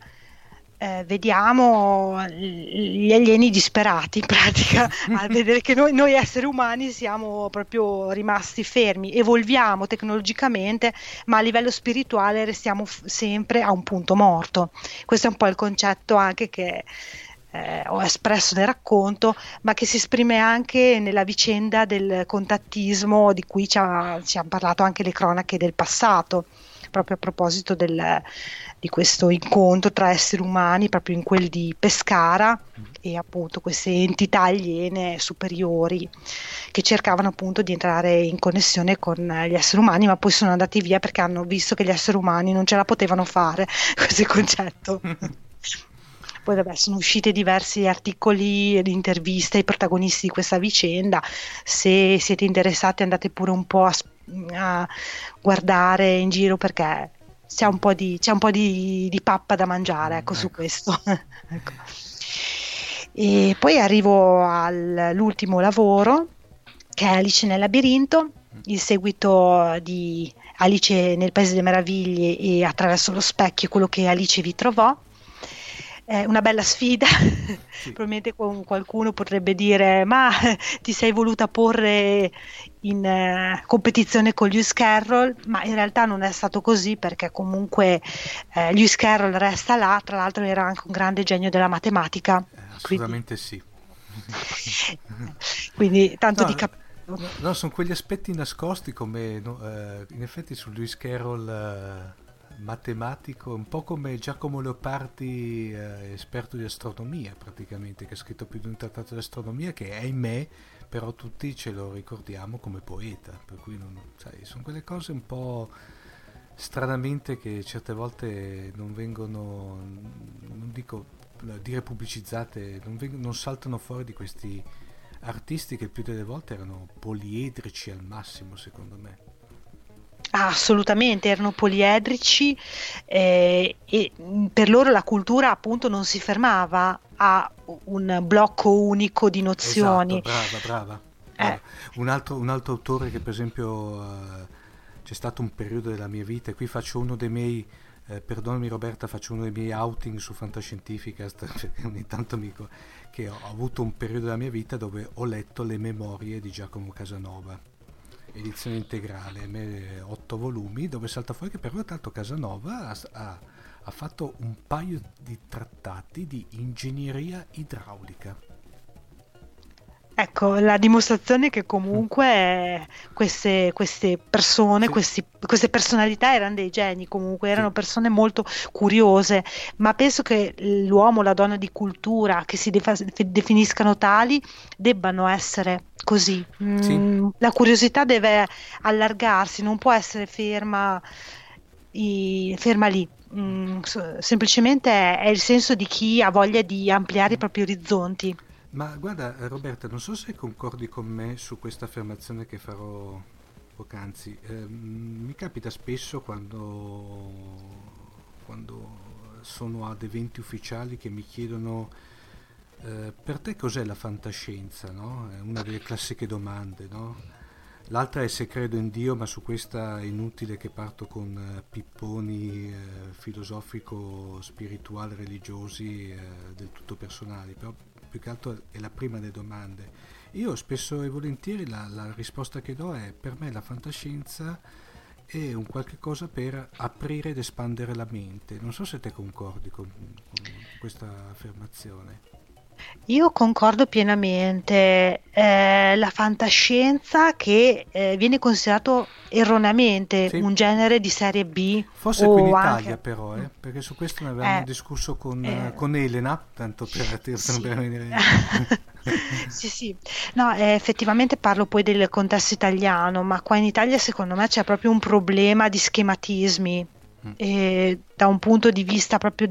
vediamo gli alieni disperati in pratica a vedere che noi esseri umani siamo proprio rimasti fermi, evolviamo tecnologicamente ma a livello spirituale restiamo sempre a un punto morto. Questo è un po' il concetto anche che ho espresso nel racconto, ma che si esprime anche nella vicenda del contattismo di cui ci hanno parlato anche le cronache del passato, proprio a proposito di questo incontro tra esseri umani, proprio in quel di Pescara, e appunto queste entità aliene superiori che cercavano appunto di entrare in connessione con gli esseri umani, ma poi sono andati via perché hanno visto che gli esseri umani non ce la potevano fare, questo concetto. Poi vabbè, sono usciti diversi articoli ed interviste ai protagonisti di questa vicenda. Se siete interessati andate pure un po' a guardare in giro, perché c'è un po' di pappa da mangiare, ecco, su questo. Ecco. E poi arrivo all'ultimo lavoro, che è Alice nel labirinto, il seguito di Alice nel Paese delle Meraviglie e Attraverso lo specchio, quello che Alice vi trovò. Una bella sfida. Sì. Probabilmente qualcuno potrebbe dire: ma ti sei voluta porre in competizione con Lewis Carroll, ma in realtà non è stato così, perché comunque Lewis Carroll resta là, tra l'altro era anche un grande genio della matematica. Assolutamente sì. Quindi tanto di no, sono quegli aspetti nascosti, come in effetti su Lewis Carroll matematico, un po' come Giacomo Leopardi, esperto di astronomia praticamente, che ha scritto più di un trattato di astronomia, che ahimè però tutti ce lo ricordiamo come poeta, per cui sai, sono quelle cose un po' stranamente che certe volte non vengono, non dico dire pubblicizzate, non saltano fuori di questi artisti che il più delle volte erano poliedrici al massimo, secondo me. Assolutamente, erano poliedrici, e per loro la cultura appunto non si fermava a un blocco unico di nozioni. Esatto, brava. Guarda, un altro autore che per esempio c'è stato un periodo della mia vita, e qui faccio uno dei miei, perdonami Roberta, faccio uno dei miei outing su Fantascientificast, perché ogni tanto che ho avuto un periodo della mia vita dove ho letto le memorie di Giacomo Casanova, edizione integrale, 8 volumi, dove salta fuori che però tanto Casanova ha fatto un paio di trattati di ingegneria idraulica. Ecco, la dimostrazione che comunque queste persone, Sì. queste personalità erano dei geni, comunque erano Sì. persone molto curiose, ma penso che l'uomo, la donna di cultura, che si definiscano tali, debbano essere così. Sì. La curiosità deve allargarsi, non può essere ferma lì. Semplicemente è il senso di chi ha voglia di ampliare i propri orizzonti. Ma guarda, Roberta, non so se concordi con me su questa affermazione che farò poc'anzi. Mi capita spesso quando sono ad eventi ufficiali che mi chiedono per te cos'è la fantascienza, no? È una delle classiche domande, no? L'altra è se credo in Dio, ma su questa è inutile che parto con pipponi filosofico, spirituali, religiosi, del tutto personali, però più che altro è la prima delle domande. Io spesso e volentieri la risposta che do è: per me la fantascienza è un qualche cosa per aprire ed espandere la mente. Non so se te concordi con questa affermazione. Io concordo pienamente. La fantascienza che viene considerato erroneamente Sì, un genere di serie B forse qui in o Italia anche... però, perché su questo ne avevamo Eh, discusso eh, con Elena, tanto per sì. venire... Sì, sì. No, effettivamente parlo poi del contesto italiano, ma qua in Italia secondo me c'è proprio un problema di schematismi. Da un punto di vista proprio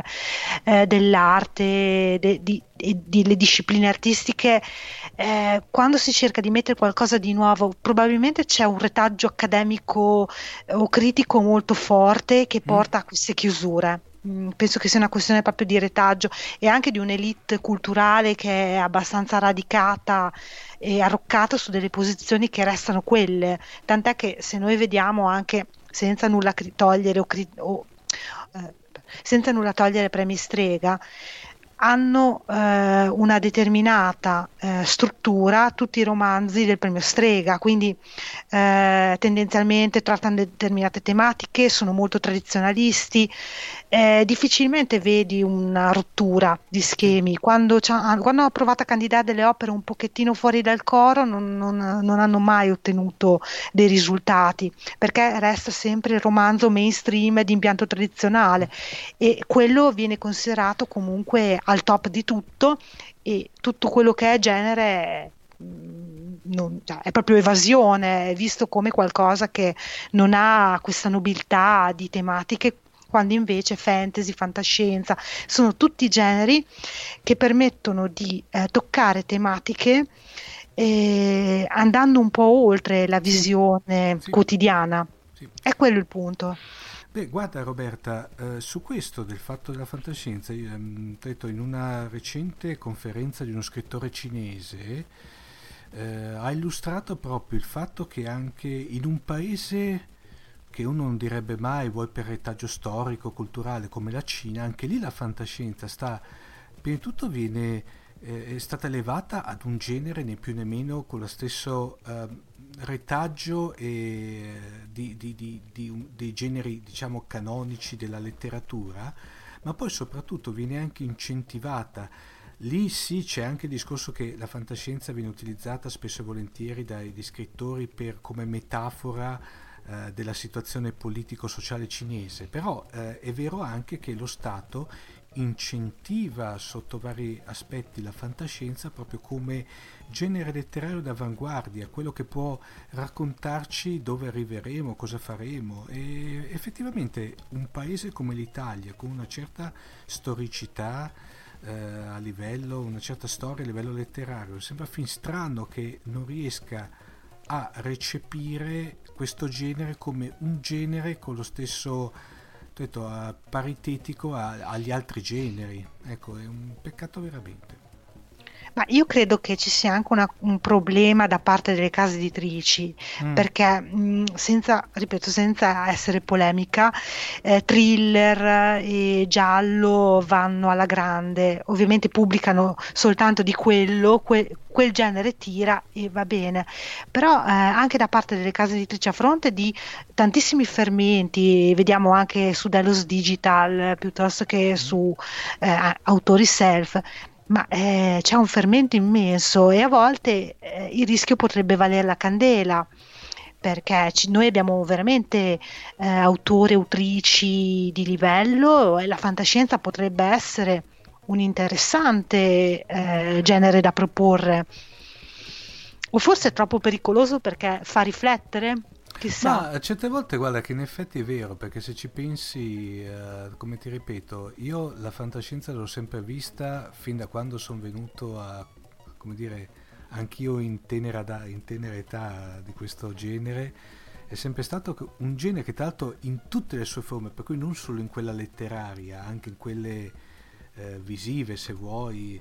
dell'arte, delle discipline artistiche, quando si cerca di mettere qualcosa di nuovo, probabilmente c'è un retaggio accademico o critico molto forte che Mm? porta a queste chiusure. Penso che sia una questione proprio di retaggio e anche di un'elite culturale che è abbastanza radicata e arroccata su delle posizioni che restano quelle. Tant'è che se noi vediamo anche senza nulla togliere eh, senza nulla togliere premi Strega, hanno una determinata struttura tutti i romanzi del premio Strega, quindi tendenzialmente trattano determinate tematiche, sono molto tradizionalisti, difficilmente vedi una rottura di Sì. schemi. Quando hanno provato a candidare delle opere un pochettino fuori dal coro, non hanno mai ottenuto dei risultati, perché resta sempre il romanzo mainstream di impianto tradizionale e quello viene considerato comunque al top di tutto e tutto quello che è genere cioè, è proprio evasione, è visto come qualcosa che non ha questa nobiltà di tematiche, quando invece fantasy, fantascienza sono tutti generi che permettono di toccare tematiche andando un po' oltre la Sì, visione sì, quotidiana. sì. È quello il punto. Beh, guarda Roberta, su questo del fatto della fantascienza, io ho detto in una recente conferenza di uno scrittore cinese, ha illustrato proprio il fatto che anche in un paese che uno non direbbe mai, vuoi per retaggio storico, culturale, come la Cina, anche lì la fantascienza sta, prima di tutto è stata elevata ad un genere né più né meno con lo stesso retaggio dei generi, diciamo, canonici della letteratura, ma poi soprattutto viene anche incentivata. Lì sì c'è anche il discorso che la fantascienza viene utilizzata spesso e volentieri dai scrittori come metafora della situazione politico-sociale cinese, però è vero anche che lo Stato incentiva sotto vari aspetti la fantascienza proprio come genere letterario d'avanguardia, quello che può raccontarci dove arriveremo, cosa faremo, e effettivamente un paese come l'Italia con una certa storicità a livello, una certa storia a livello letterario, sembra fin strano che non riesca a recepire questo genere come un genere con lo stesso detto, paritetico agli altri generi. Ecco, è un peccato veramente. Ma io credo che ci sia anche un problema da parte delle case editrici, perché ripeto, senza essere polemica, thriller e giallo vanno alla grande, ovviamente pubblicano soltanto di quello, quel genere tira e va bene, però anche da parte delle case editrici, a fronte di tantissimi fermenti, vediamo anche su Delos Digital piuttosto che su autori self, ma c'è un fermento immenso e a volte il rischio potrebbe valere la candela, perché noi abbiamo veramente autori e autrici di livello e la fantascienza potrebbe essere un interessante genere da proporre, o forse è troppo pericoloso perché fa riflettere. Chissà. Ma certe volte guarda che in effetti è vero, perché se ci pensi, come ti ripeto, io la fantascienza l'ho sempre vista fin da quando sono venuto a, come dire, anch'io in tenera età di questo genere. È sempre stato un genere che tra l'altro in tutte le sue forme, per cui non solo in quella letteraria, anche in quelle visive se vuoi,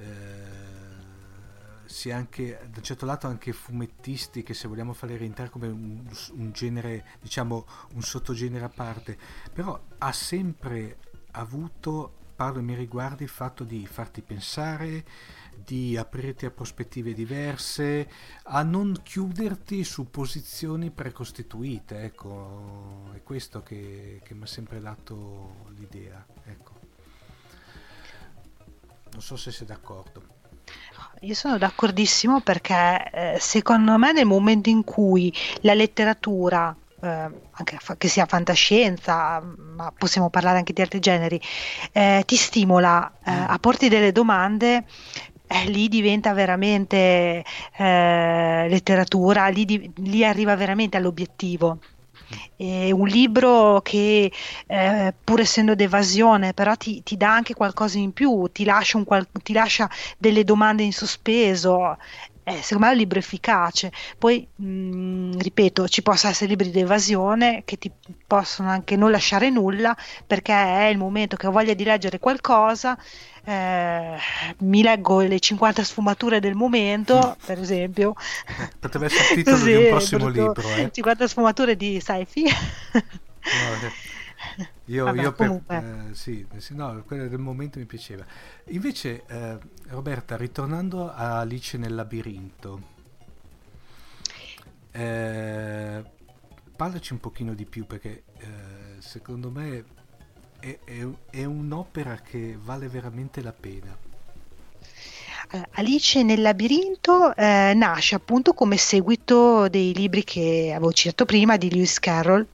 sia anche da un certo lato anche fumettistiche, se vogliamo farle rientrare come un genere, diciamo un sottogenere a parte, però ha sempre avuto, parlo ai miei riguardi, il fatto di farti pensare, di aprirti a prospettive diverse, a non chiuderti su posizioni precostituite, ecco, è questo che mi ha sempre dato l'idea, ecco. Non so se sei d'accordo. Io sono d'accordissimo perché secondo me nel momento in cui la letteratura, anche che sia fantascienza, ma possiamo parlare anche di altri generi, ti stimola a porti delle domande, lì diventa veramente letteratura, lì arriva veramente all'obiettivo. È un libro che pur essendo d'evasione però ti dà anche qualcosa in più, ti lascia delle domande in sospeso. Secondo me è un libro efficace. Poi ripeto, ci possono essere libri d'evasione che ti possono anche non lasciare nulla, perché è il momento che ho voglia di leggere qualcosa, mi leggo le 50 sfumature del momento, per esempio. Potrebbe essere il titolo di un prossimo libro, 50 sfumature di sci-fi. Io sì, no, quello del momento mi piaceva. Invece Roberta, ritornando a Alice nel labirinto, parlaci un pochino di più, perché secondo me è un'opera che vale veramente la pena. Alice nel labirinto nasce appunto come seguito dei libri che avevo citato prima di Lewis Carroll,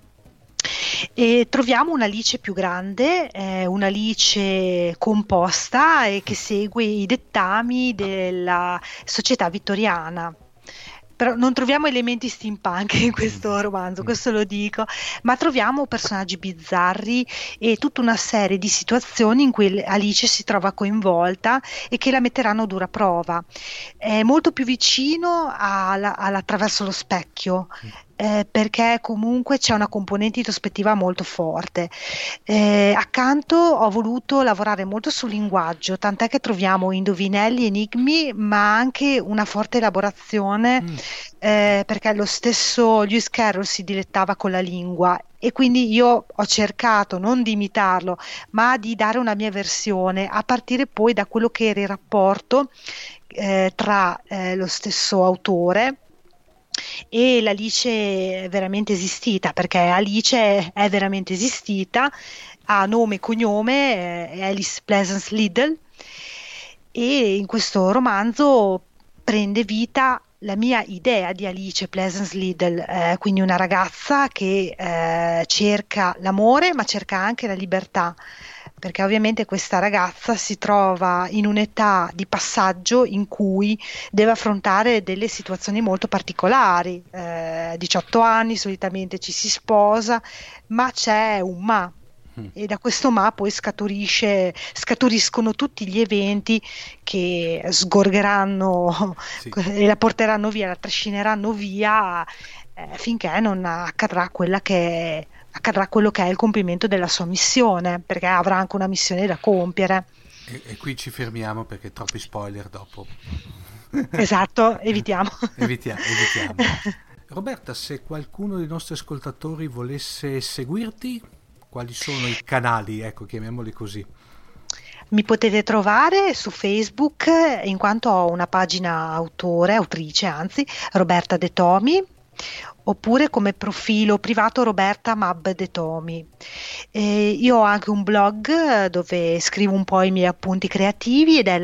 e troviamo un'Alice più grande, un'Alice composta e che segue i dettami della società vittoriana. Però non troviamo elementi steampunk in questo romanzo, questo lo dico, ma troviamo personaggi bizzarri e tutta una serie di situazioni in cui Alice si trova coinvolta e che la metteranno a dura prova. È molto più vicino all'attraverso lo specchio, perché comunque c'è una componente introspettiva molto forte. Accanto ho voluto lavorare molto sul linguaggio, tant'è che troviamo indovinelli, enigmi, ma anche una forte elaborazione, perché lo stesso Lewis Carroll si dilettava con la lingua e quindi io ho cercato non di imitarlo, ma di dare una mia versione, a partire poi da quello che era il rapporto tra lo stesso autore e l'Alice veramente esistita, perché Alice è veramente esistita, ha nome e cognome, è Alice Pleasance Liddell, e in questo romanzo prende vita la mia idea di Alice Pleasance Liddell, quindi una ragazza che cerca l'amore ma cerca anche la libertà, perché ovviamente questa ragazza si trova in un'età di passaggio in cui deve affrontare delle situazioni molto particolari. 18 anni, solitamente ci si sposa, ma c'è un ma, e da questo ma poi scaturiscono tutti gli eventi che sgorgeranno, sì, e la porteranno via, la trascineranno via, finché non accadrà quello che è il compimento della sua missione, perché avrà anche una missione da compiere. E qui ci fermiamo perché troppi spoiler dopo. Esatto, evitiamo. Evitiamo. Roberta, se qualcuno dei nostri ascoltatori volesse seguirti, quali sono i canali, ecco, chiamiamoli così? Mi potete trovare su Facebook, in quanto ho una pagina autrice, Roberta De Tomi, oppure come profilo privato Roberta Mab De Tomi. Io ho anche un blog dove scrivo un po' i miei appunti creativi ed è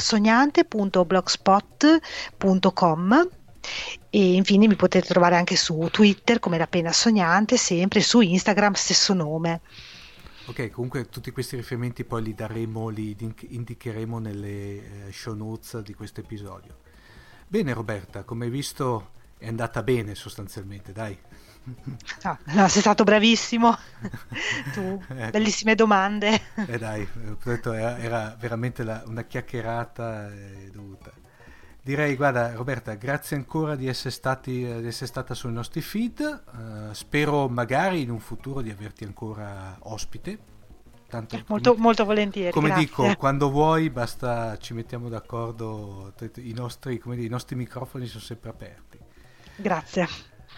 lapennasognante.blogspot.com. E infine mi potete trovare anche su Twitter come La Penna Sognante, sempre su Instagram stesso nome. Ok, comunque tutti questi riferimenti poi li indicheremo nelle show notes di questo episodio. Bene Roberta, come hai visto è andata bene sostanzialmente, dai. No, sei stato bravissimo. Tu, ecco. Bellissime domande. Dai, ho detto, era veramente una chiacchierata dovuta. Direi, guarda Roberta, grazie ancora di essere stata sui nostri feed, spero magari in un futuro di averti ancora ospite. Tanto, molto volentieri. Come grazie. dico, quando vuoi basta, ci mettiamo d'accordo, i nostri microfoni sono sempre aperti. Grazie.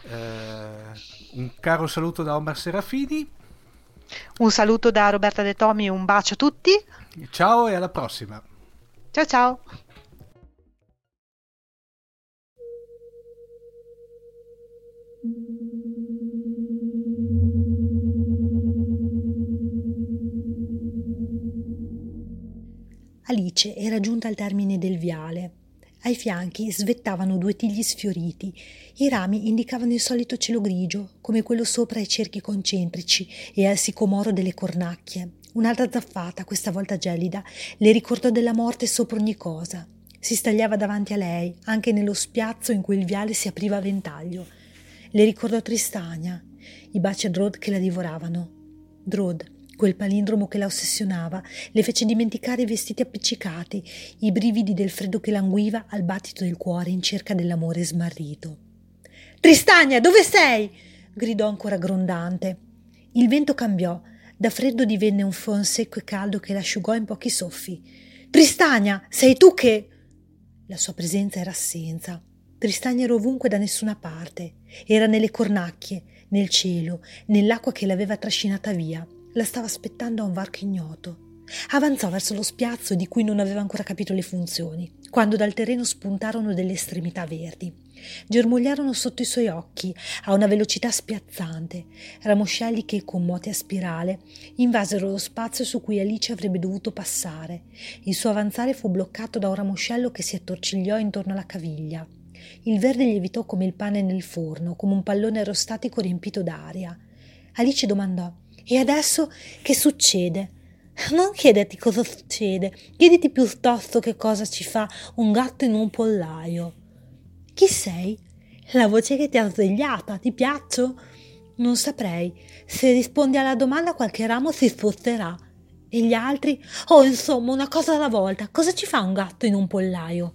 Un caro saluto da Omar Serafini. Un saluto da Roberta De Tomi, un bacio a tutti. Ciao e alla prossima. Ciao. Alice era giunta al termine del viale. Ai fianchi svettavano 2 tigli sfioriti. I rami indicavano il solito cielo grigio, come quello sopra i cerchi concentrici e al sicomoro delle cornacchie. Un'altra zaffata, questa volta gelida, le ricordò della morte sopra ogni cosa. Si stagliava davanti a lei, anche nello spiazzo in cui il viale si apriva a ventaglio. Le ricordò Tristania, i baci a Drod che la divoravano. Drod, quel palindromo che la ossessionava, le fece dimenticare i vestiti appiccicati, i brividi del freddo che languiva al battito del cuore in cerca dell'amore smarrito. «Tristania, dove sei?» gridò ancora grondante. Il vento cambiò, da freddo divenne un fon secco e caldo che l'asciugò in pochi soffi. «Tristania, sei tu che...» La sua presenza era assenza. Tristania era ovunque da nessuna parte. Era nelle cornacchie, nel cielo, nell'acqua che l'aveva trascinata via. La stava aspettando a un varco ignoto. Avanzò verso lo spiazzo di cui non aveva ancora capito le funzioni, quando dal terreno spuntarono delle estremità verdi. Germogliarono sotto i suoi occhi a una velocità spiazzante, ramoscelli che, con moti a spirale, invasero lo spazio su cui Alice avrebbe dovuto passare. Il suo avanzare fu bloccato da un ramoscello che si attorcigliò intorno alla caviglia. Il verde lievitò come il pane nel forno, come un pallone aerostatico riempito d'aria. Alice domandò: «E adesso che succede?» «Non chiederti cosa succede, chiediti piuttosto che cosa ci fa un gatto in un pollaio». «Chi sei?» «La voce che ti ha svegliata, ti piaccio?» «Non saprei. Se rispondi alla domanda qualche ramo si sposterà». «E gli altri?» «Oh, insomma, una cosa alla volta. Cosa ci fa un gatto in un pollaio?»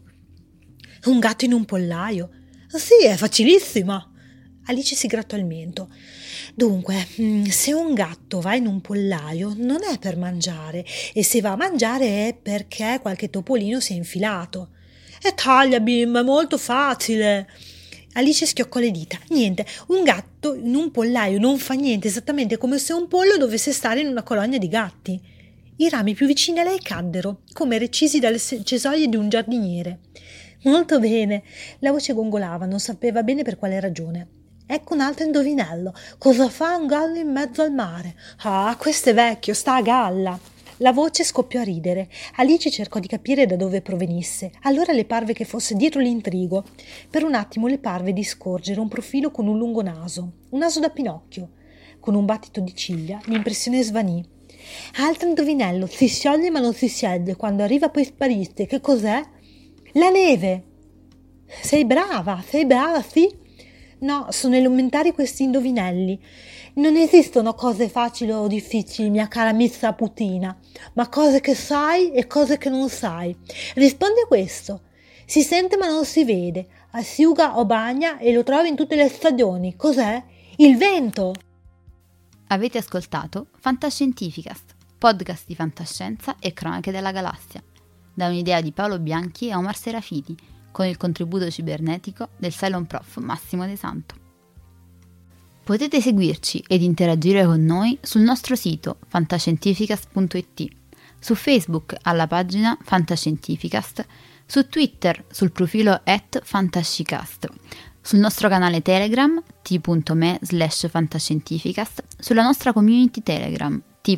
«Un gatto in un pollaio?» «Sì, è facilissima». Alice si grattò il mento. «Dunque, se un gatto va in un pollaio non è per mangiare, e se va a mangiare è perché qualche topolino si è infilato». «E taglia, bimba, è molto facile». Alice schioccò le dita. «Niente, un gatto in un pollaio non fa niente, esattamente come se un pollo dovesse stare in una colonia di gatti». I rami più vicini a lei caddero, come recisi dalle cesoie di un giardiniere. «Molto bene». La voce gongolava, non sapeva bene per quale ragione. «Ecco un altro indovinello. Cosa fa un gallo in mezzo al mare?» «Ah, questo è vecchio, sta a galla». La voce scoppiò a ridere. Alice cercò di capire da dove provenisse. Allora le parve che fosse dietro l'intrigo. Per un attimo le parve di scorgere un profilo con un lungo naso. Un naso da Pinocchio. Con un battito di ciglia l'impressione svanì. «Altro indovinello. Si scioglie ma non si scioglie. Quando arriva poi sparisce. Che cos'è?» «La neve». Sei brava, sì?» «No, sono elementari questi indovinelli. Non esistono cose facili o difficili, mia cara Miss Putina, ma cose che sai e cose che non sai. Rispondi a questo. Si sente ma non si vede, asciuga o bagna e lo trovi in tutte le stagioni. Cos'è? Il vento!» Avete ascoltato Fantascientificast, podcast di fantascienza e cronache della galassia, da un'idea di Paolo Bianchi e Omar Serafiti, con il contributo cibernetico del Cylon Prof Massimo De Santo. Potete seguirci ed interagire con noi sul nostro sito fantascientificast.it, su Facebook alla pagina Fantascientificast, su Twitter sul profilo @fantascicast, sul nostro canale Telegram t.me/fantascientificast, sulla nostra community Telegram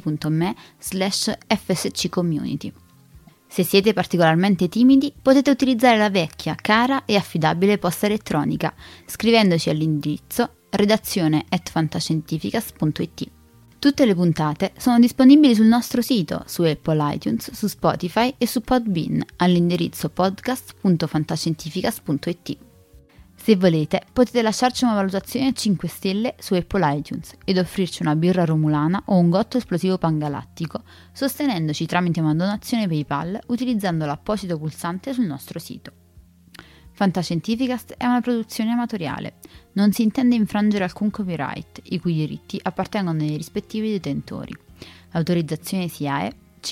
t.me/fsccommunity. Se siete particolarmente timidi, potete utilizzare la vecchia, cara e affidabile posta elettronica, scrivendoci all'indirizzo redazione@fantascientificast.it. Tutte le puntate sono disponibili sul nostro sito, su Apple iTunes, su Spotify e su Podbean, all'indirizzo podcast.fantascientificast.it. Se volete, potete lasciarci una valutazione a 5 stelle su Apple iTunes ed offrirci una birra romulana o un gotto esplosivo pangalattico, sostenendoci tramite una donazione PayPal utilizzando l'apposito pulsante sul nostro sito. Fantascientificast è una produzione amatoriale. Non si intende infrangere alcun copyright, i cui diritti appartengono ai rispettivi detentori. L'autorizzazione SIAE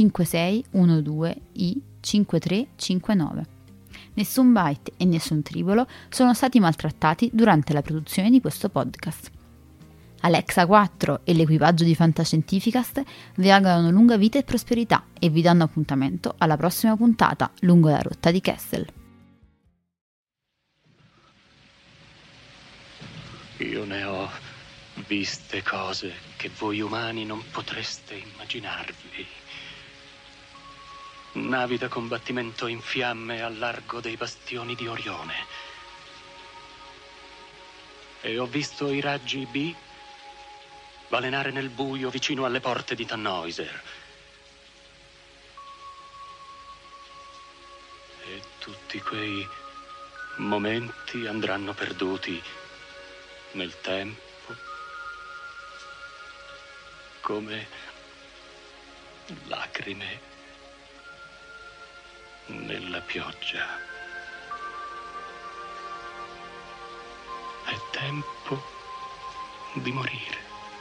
5612I5359. Nessun byte e nessun tribolo sono stati maltrattati durante la produzione di questo podcast. Alexa 4 e l'equipaggio di Fantascientificast vi augurano lunga vita e prosperità e vi danno appuntamento alla prossima puntata lungo la rotta di Kessel. Io ne ho viste cose che voi umani non potreste immaginarvi. Navi da combattimento in fiamme al largo dei bastioni di Orione. E ho visto i raggi B balenare nel buio vicino alle porte di Tannhäuser. E tutti quei momenti andranno perduti nel tempo, come lacrime nella pioggia. È tempo di morire.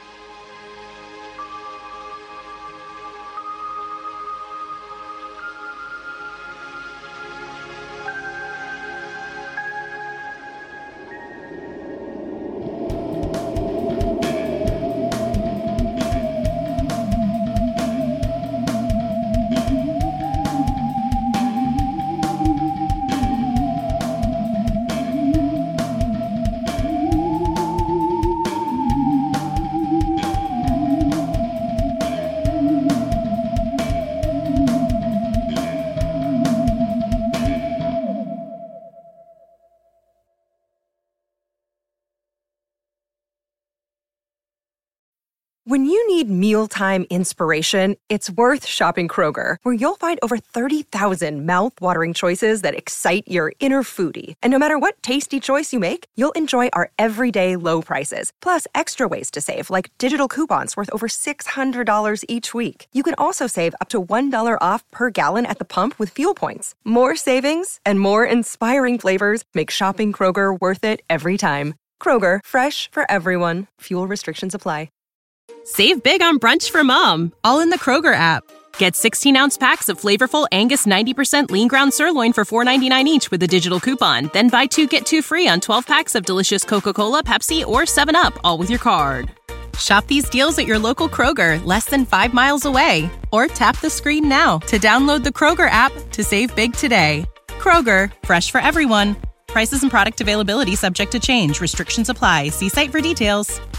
When you need mealtime inspiration, it's worth shopping Kroger, where you'll find over 30,000 mouth-watering choices that excite your inner foodie. And no matter what tasty choice you make, you'll enjoy our everyday low prices, plus extra ways to save, like digital coupons worth over $600 each week. You can also save up to $1 off per gallon at the pump with fuel points. More savings and more inspiring flavors make shopping Kroger worth it every time. Kroger, fresh for everyone. Fuel restrictions apply. Save big on brunch for mom, all in the Kroger app. Get 16-ounce packs of flavorful Angus 90% lean ground sirloin for $4.99 each with a digital coupon. Then buy 2, get 2 free on 12 packs of delicious Coca-Cola, Pepsi, or 7-Up, all with your card. Shop these deals at your local Kroger, less than 5 miles away. Or tap the screen now to download the Kroger app to save big today. Kroger, fresh for everyone. Prices and product availability subject to change. Restrictions apply. See site for details.